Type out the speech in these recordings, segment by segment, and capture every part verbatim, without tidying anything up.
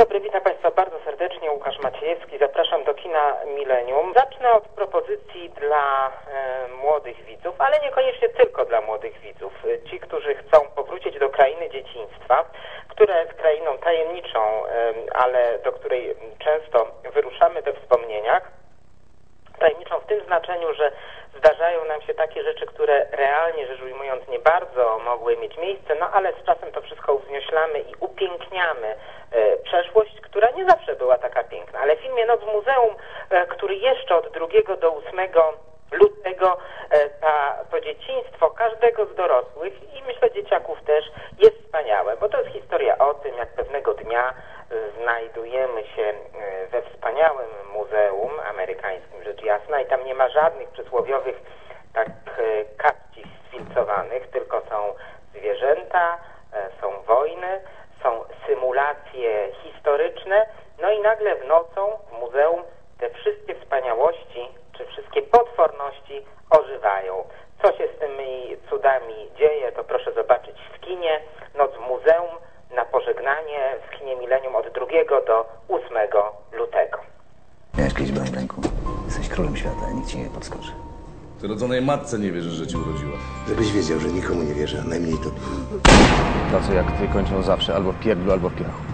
dobry, witam Państwa bardzo serdecznie, Łukasz Maciejewski, zapraszam do kina Millennium. Zacznę od propozycji dla e, młodych widzów, ale niekoniecznie tylko dla młodych widzów. Ci, którzy chcą powrócić do krainy dzieciństwa, która jest krainą tajemniczą, e, ale do której często wyruszamy we wspomnieniach. Tajemniczą w tym znaczeniu, że zdarzają nam się takie rzeczy, które realnie rzecz ujmując nie bardzo mogły mieć miejsce, no ale z czasem to wszystko uwznioślamy i upiękniamy e, przeszłość, która nie zawsze była taka piękna. Ale w filmie Noc w Muzeum, e, który jeszcze od drugiego do ósmego lutego e, ta, to dzieciństwo każdego z dorosłych i myślę dzieciaków też jest wspaniałe, bo to jest historia o tym, jak pewnego dnia znajdujemy się we wspaniałym muzeum amerykańskim, rzecz jasna, i tam nie ma żadnych przysłowiowych tak kapci sfilcowanych, tylko są zwierzęta, są wojny, są symulacje historyczne, no i nagle w nocą w muzeum te wszystkie wspaniałości, czy wszystkie potworności ożywają. Co się z tymi cudami dzieje, to proszę zobaczyć w kinie Noc w Muzeum na pożegnanie w kinie Millennium od drugiego do ósmego lutego. Miałeś kiedyś broń w ręku. Jesteś królem świata, nikt ci nie podskoczy. Zrodzonej matce nie wierzę, że ci urodziła. Żebyś wiedział, że nikomu nie wierzę, a najmniej tobie. Tacy jak ty kończą zawsze albo w pierdlu, albo w piachu.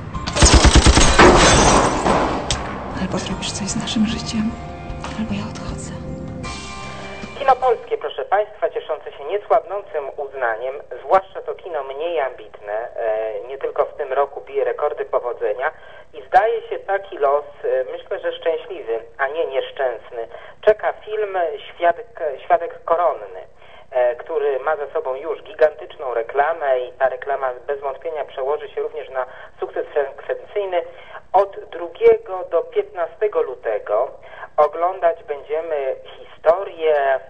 Albo zrobisz coś z naszym życiem, albo ja odchodzę. Kino polskie, proszę Państwa, cieszące się niesłabnącym uznaniem, zwłaszcza to kino mniej ambitne, e, nie tylko w tym roku bije rekordy powodzenia i zdaje się taki los, e, myślę, że szczęśliwy, a nie nieszczęsny. Czeka film Świadek, Świadek Koronny, e, który ma za sobą już gigantyczną reklamę i ta reklama bez wątpienia przełoży się również na sukces frekwencyjny. Od drugiego do piętnastego lutego oglądać będziemy historię,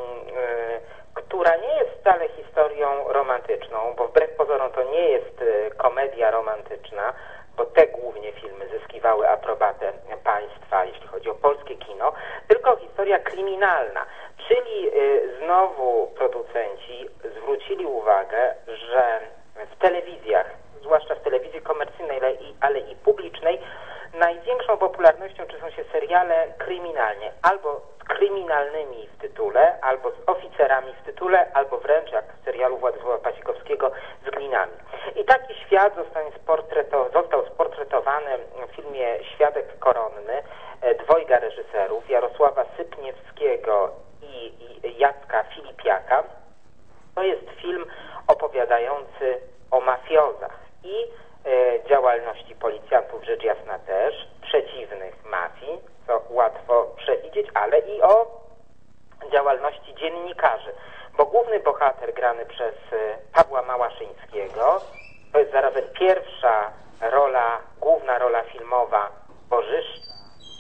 która nie jest wcale historią romantyczną, bo wbrew pozorom to nie jest komedia romantyczna, bo te głównie filmy zyskiwały aprobatę państwa, jeśli chodzi o polskie kino, tylko historia kryminalna, czyli znowu producenci zwrócili uwagę, że w telewizjach, zwłaszcza w telewizji komercyjnej, ale i publicznej, największą popularnością czyszczą się seriale kryminalnie, albo z kryminalnymi w tytule, albo z oficerami w tytule, albo wręcz jak w serialu Władysława Pasikowskiego z glinami. I taki świat zostanie sportretow- został sportretowany w filmie Świadek Koronny dwojga reżyserów, Jarosława Sypniewskiego i, i Jacka Filipiaka. To jest film opowiadający o mafiozach i e, działalności policjantów, rzecz jasna też, przeciwnych mafii, co łatwo przewidzieć, ale i o działalności dziennikarzy, bo główny bohater grany przez e, Pawła Małaszyńskiego, to jest zarazem pierwsza rola, główna rola filmowa Bożyszcza,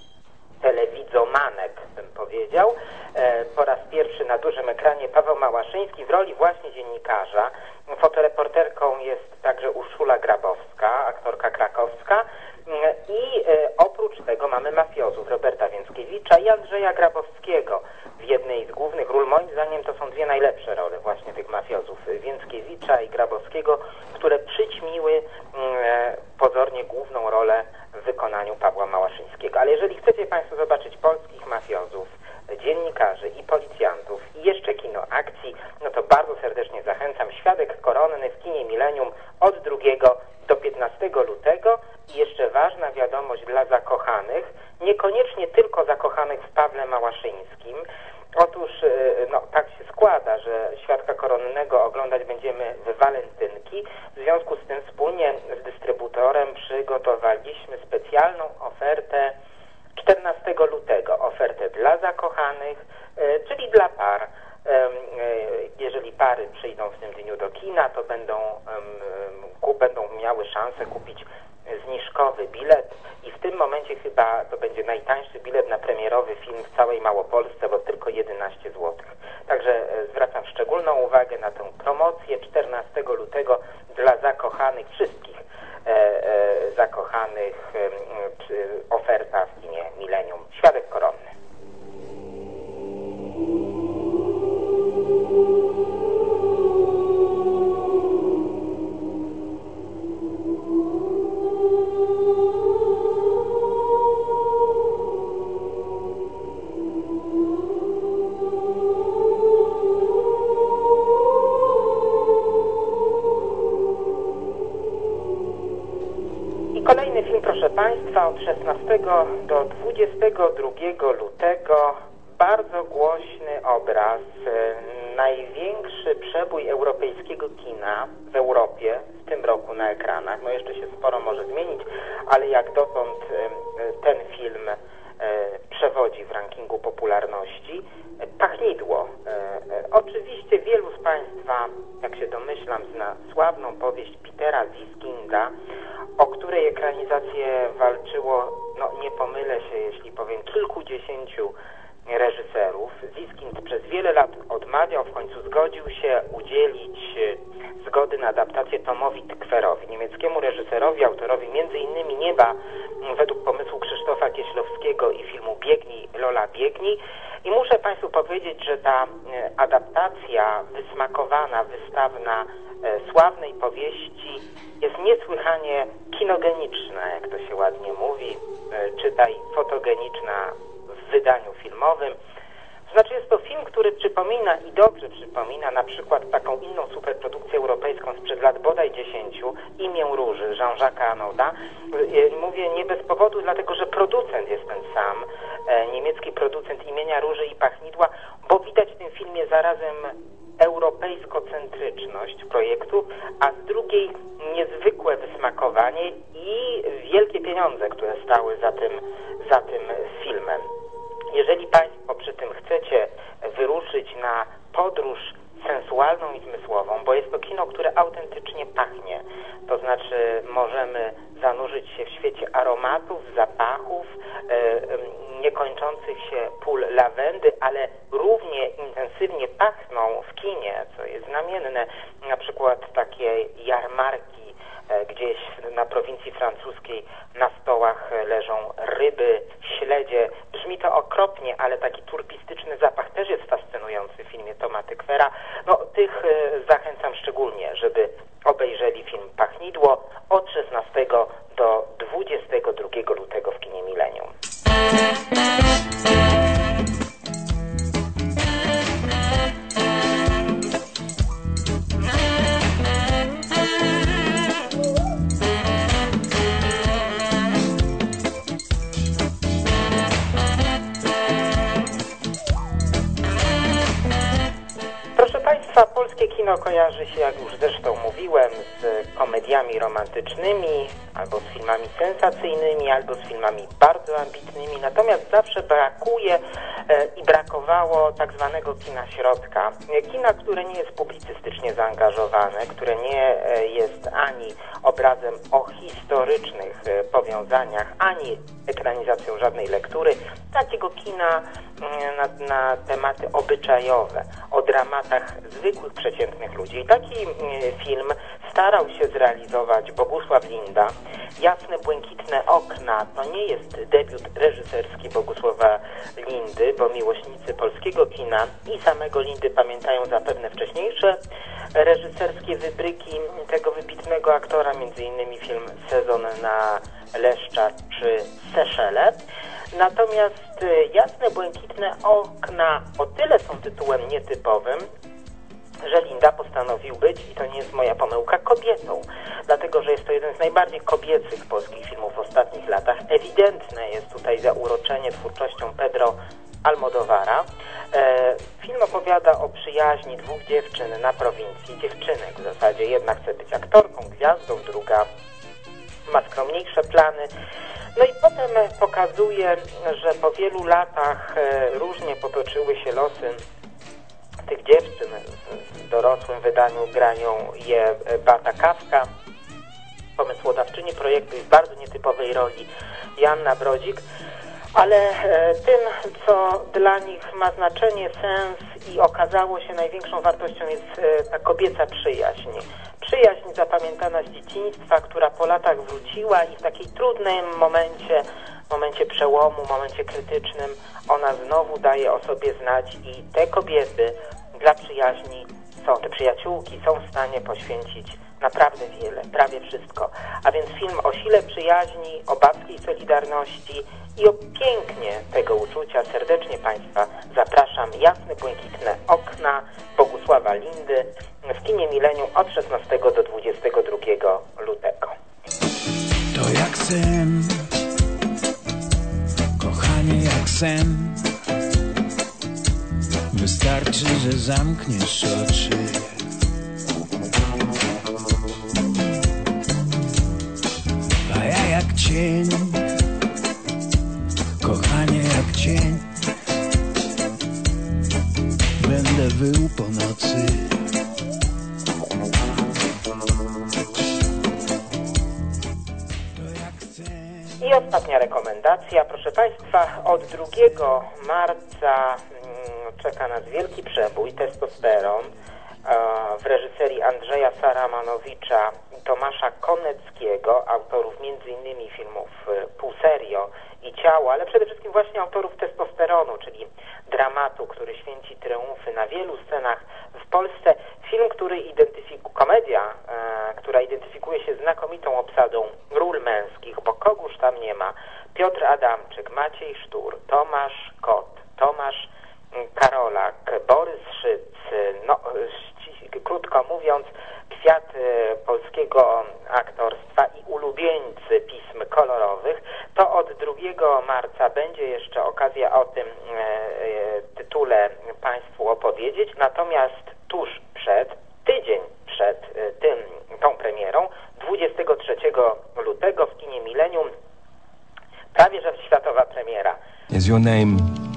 telewizomanek bym powiedział, e, po raz pierwszy na dużym ekranie Paweł Małaszyński w roli właśnie dziennikarza. Fotoreporterką jest także Urszula Grabowska, aktorka krakowska, i e, oprócz tego mamy mafiozów Roberta Więckiewicza i Andrzeja Grabowskiego w jednej z głównych ról. Moim zdaniem to są dwie najlepsze role właśnie tych mafiozów, Więckiewicza i Grabowskiego, które przyćmiły e, pozornie główną rolę w wykonaniu Pawła Małaszyńskiego. Ale jeżeli chcecie Państwo zobaczyć polskich mafiozów, dziennikarzy i policjantów i jeszcze kino akcji, no to bardzo serdecznie zachęcam. Świadek Koronny w kinie Millennium od drugiego do piętnastego lutego. I jeszcze ważna wiadomość dla zakochanych, niekoniecznie tylko zakochanych w Pawle Małaszyńskim. Otóż no, tak się składa, że Świadka Koronnego oglądać będziemy w walentynki. W związku z tym wspólnie z dystrybutorem przygotowaliśmy specjalną ofertę czternastego lutego. Ofertę dla zakochanych, czyli dla par. Jeżeli pary przyjdą w tym dniu do kina, to będą, będą miały szansę kupić zniżkowy bilet i w tym momencie chyba to będzie najtańszy bilet na premierowy film w całej Małopolsce, bo tylko jedenaście złotych. Także zwracam szczególną uwagę na tę promocję czternastego lutego dla zakochanych, wszystkich e, e, zakochanych, e, oferta w kinie Millennium. Świadek Koronny. Państwa, od szesnastego do dwudziestego drugiego lutego bardzo głośny obraz, największy przebój europejskiego kina w Europie w tym roku na ekranach. No jeszcze się sporo może zmienić, ale jak dotąd ten film przewodzi w rankingu popularności. Pachnidło. Oczywiście wielu z Państwa, jak się domyślam, zna sławną powieść Petera Ziskinda, o której ekranizację walczyło, no nie pomylę się, jeśli powiem, kilkudziesięciu reżyserów. Ziskind przez wiele lat odmawiał, w końcu zgodził się udzielić zgody na adaptację Tomowi Tykwerowi, niemieckiemu reżyserowi, autorowi między innymi Nieba według pomysłu Krzysztofa Kieślowskiego i filmu Biegnij, Lola, biegnij. I muszę Państwu powiedzieć, że ta adaptacja wysmakowana, wystawna sławnej powieści jest niesłychanie kinogeniczna, jak to się ładnie mówi, czytaj fotogeniczna w wydaniu filmowym. Znaczy jest to film, który przypomina i dobrze przypomina na przykład taką inną superprodukcję europejską sprzed lat bodaj dziesięciu, Imię Róży, Jean-Jacques'a Anauda. Mówię nie bez powodu, dlatego że producent jest ten sam, niemiecki producent Imienia Róży i Pachnidła, bo widać w tym filmie zarazem europejskocentryczność projektu, a z drugiej niezwykłe wysmakowanie i wielkie pieniądze, które stały za tym, za tym filmem. Jeżeli Państwo przy tym chcecie wyruszyć na podróż sensualną i zmysłową, bo jest to kino, które autentycznie pachnie, to znaczy możemy zanurzyć się w świecie aromatów, zapachów, e, niekończących się pól lawendy, ale równie intensywnie pachną w kinie, co jest znamienne, na przykład takie jarmarki, gdzieś na prowincji francuskiej na stołach leżą ryby, śledzie. Brzmi to okropnie, ale taki turpistyczny zapach też jest fascynujący w filmie Toma Tykwera. No, tych zachęcam szczególnie, żeby obejrzeli film Pachnidło od szesnastego do dwudziestego drugiego lutego w kinie Millennium. Polskie kino kojarzy się, jak już zresztą mówiłem, z komediami romantycznymi, albo z filmami sensacyjnymi, albo z filmami bardzo ambitnymi, natomiast zawsze brakuje e, i brakowało tak zwanego kina środka. Kina, które nie jest publicystycznie zaangażowane, które nie e, jest ani obrazem o historycznych e, powiązaniach, ani ekranizacją żadnej lektury, takiego kina e, na, na tematy obyczajowe, o dramatach zwykłych, przeciętnych ludzi. I taki e, film starał się zrealizować Bogusław Linda. Jasne, błękitne okna to nie jest debiut reżyserski Bogusława Lindy, bo miłośnicy polskiego kina i samego Lindy pamiętają zapewne wcześniejsze reżyserskie wybryki tego wybitnego aktora, między innymi film Sezon na Leszcza czy Seszele. Natomiast Jasne, błękitne okna o tyle są tytułem nietypowym, że Linda postanowił być, i to nie jest moja pomyłka, kobietą. Dlatego, że jest to jeden z najbardziej kobiecych polskich filmów w ostatnich latach. Ewidentne jest tutaj zauroczenie twórczością Pedro Almodovara. E, film opowiada o przyjaźni dwóch dziewczyn na prowincji. Dziewczynek w zasadzie. Jedna chce być aktorką, gwiazdą, druga ma skromniejsze plany. No i potem pokazuje, że po wielu latach e, różnie potoczyły się losy tych dziewczyn. W dorosłym wydaniu grają je Beata Kawka, pomysłodawczyni projektu i w bardzo nietypowej roli Joanna Brodzik, ale tym, co dla nich ma znaczenie, sens i okazało się największą wartością, jest ta kobieca przyjaźń. Przyjaźń zapamiętana z dzieciństwa, która po latach wróciła i w takiej trudnym momencie, momencie przełomu, momencie krytycznym, ona znowu daje o sobie znać i te kobiety dla przyjaźni są, te przyjaciółki są w stanie poświęcić naprawdę wiele, prawie wszystko. A więc film o sile przyjaźni, o babskiej solidarności i o pięknie tego uczucia. Serdecznie Państwa zapraszam. Jasne, błękitne okna Bogusława Lindy w kinie Millennium od szesnastego do dwudziestego drugiego lutego. To jak sen sen. Wystarczy, że zamkniesz oczy. A ja jak cień, kochanie jak cień, będę wył po nocy. I ostatnia rekomendacja, proszę Państwa, od drugiego marca mm, czeka nas wielki przebój, Testosteron, e, w reżyserii Andrzeja Saramanowicza i Tomasza Koneckiego, autorów między innymi filmów e, Półserio i Ciało, ale przede wszystkim właśnie autorów Testosteronu, czyli dramatu, który święci triumfy na wielu scenach w Polsce. Film, który identyfikuje, komedia, e, która identyfikuje się znakomitą obsadą ról męskich, bo kogóż tam nie ma. Piotr Adamczyk, Maciej Sztur, Tomasz Kot, Tomasz Karolak, Borys Szyc, no ści- krótko mówiąc, kwiat e, polskiego aktorstwa i ulubieńcy pism kolorowych. To od drugiego marca będzie jeszcze okazja o tym e, e, tytule Państwu opowiedzieć, natomiast tuż przed, tydzień przed e, tym, tą premierą, dwudziestego trzeciego lutego w kinie Millennium, prawie że światowa premiera. Is your name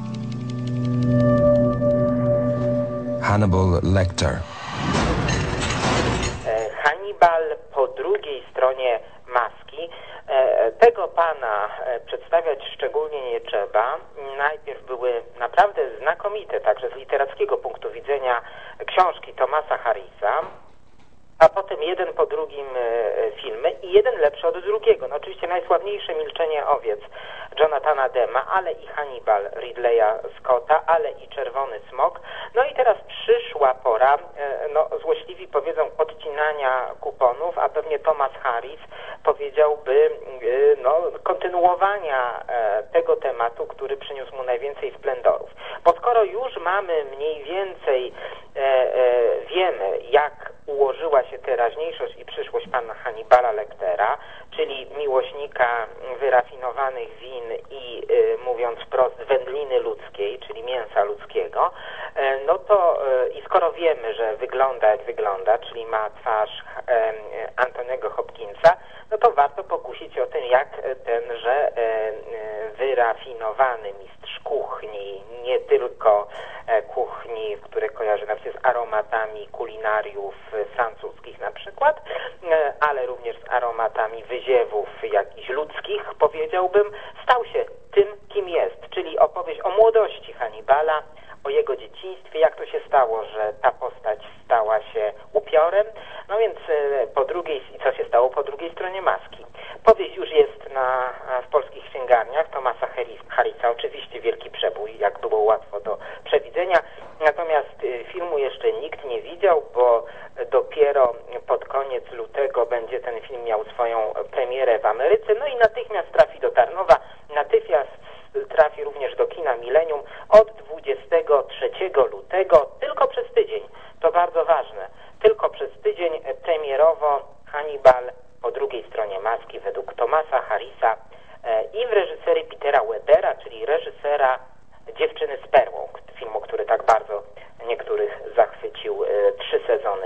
Hannibal Lecter? Hannibal po drugiej stronie maski. Tego pana przedstawiać szczególnie nie trzeba. Najpierw były naprawdę znakomite, także z literackiego punktu widzenia, książki Thomasa Harrisa, a potem jeden po drugim filmy i jeden lepszy od drugiego. No oczywiście najsławniejsze Milczenie owiec Jonathana Dema, ale i Hannibal Ridleya Scotta, ale i Czerwony smok. No i teraz przyszła pora, no złośliwi powiedzą, odcinania kuponów, a pewnie Thomas Harris powiedziałby no, kontynuowania tego tematu, który przyniósł mu najwięcej splendorów. Bo skoro już mamy mniej więcej, e, e, wiemy jak ułożyła się teraźniejszość i przyszłość pana Hannibala Lectera, czyli miłośnika wyrafinowanych win i y, mówiąc wprost wędliny ludzkiej, czyli mięsa ludzkiego, y, no to y, i skoro wiemy, że wygląda jak wygląda, czyli ma twarz y, y, Antoniego Hopkinsa, no to warto pokusić się o tym, jak tenże y, y, wyrafinowany mistrz kuchni, nie tylko y, kuchni, które kojarzy nam się z aromatami kulinariów francuskich na przykład, ale również z aromatami wyziewów jakichś ludzkich, powiedziałbym, stał się tym, kim jest, czyli opowieść o młodości Hannibala, o jego dzieciństwie, jak to się stało, że ta postać stała się upiorem, no więc po drugiej, co się stało po drugiej stronie maski. Powieść już jest na, w polskich księgarniach Thomasa Harrisa, oczywiście wielki przebój, jak było łatwo do przewidzenia, natomiast filmu jeszcze nikt nie widział, bo dopiero pod koniec lutego będzie ten film miał swoją premierę w Ameryce, no i natychmiast trafi do Tarnowa, natychmiast trafi również do kina Millennium od dwudziestego trzeciego lutego, tylko przez tydzień, to bardzo ważne, tylko przez tydzień premierowo Hannibal po drugiej stronie maski według Thomasa Harrisa i w reżyserii Petera Webera, czyli reżysera Dziewczyny z perłą, filmu, który tak bardzo niektórych zachwycił trzy sezony